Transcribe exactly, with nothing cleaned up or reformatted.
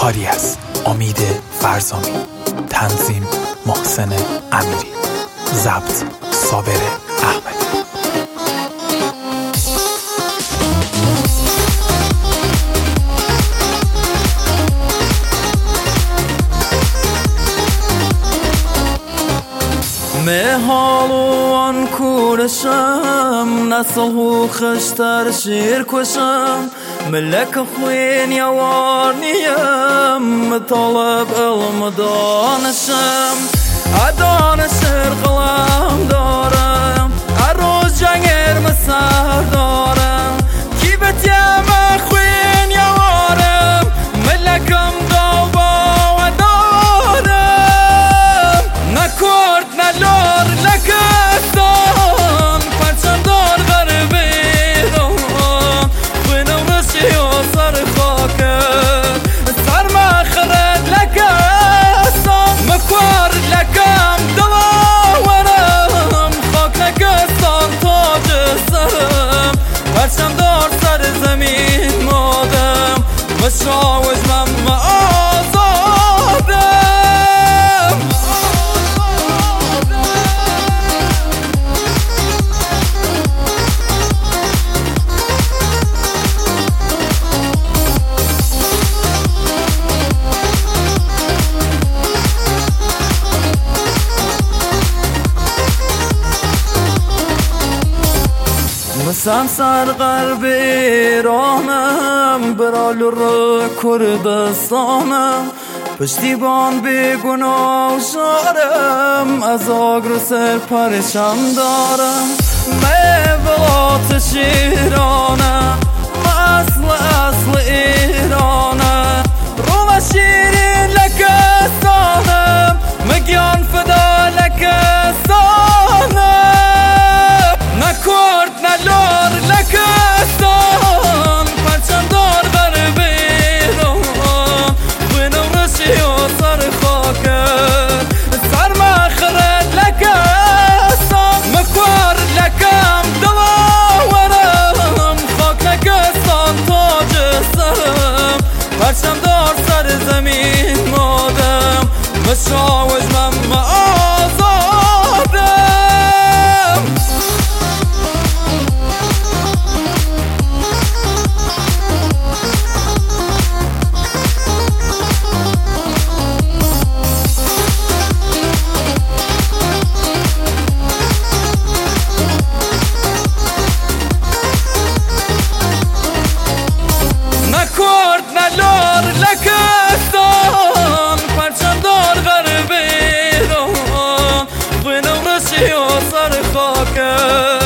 کاری از امید فرزامی، تنظیم محسن امیری، ضبط صابر احمدی. مهالوان کورشم نسل هو خشتر شیر کشم ملک خوین یوار نیم طلب علم دانشم ادانش قلم دارم اروز جنگر مسار دارم کی بتیم خوین یوارم ملکم دوبا و دارم نکرد نلور لکستان پرچم دار غربی دارم خوینم رسی و سر خاکر سر مخرد لکستان مکور لکم دلاورم خاک لکستان تاج سرم پرچم دار سر زمین مادم مشاوز من آزادم. مسام سر غرب ایرانم برالو رو کردستانم پشتیبان بیگناه شارم از آگر سر پرشم دارم میولات شیرانم اصل اصل ایرانم رو شیرین لکستانم مگیان فدا لکستانم نکرد نلور لکستان پرچم دار غربی دارم خوینم رسی و سر خاکر سر مخرد لکستان مکور لکم دلاورم خاک لکستان تاج سرم پرچم دار سر زمین مادم مشاوز من آزادم. نکرد نلور لکستان پرچم دار غربی دارم خوینم رسی و سر خاکر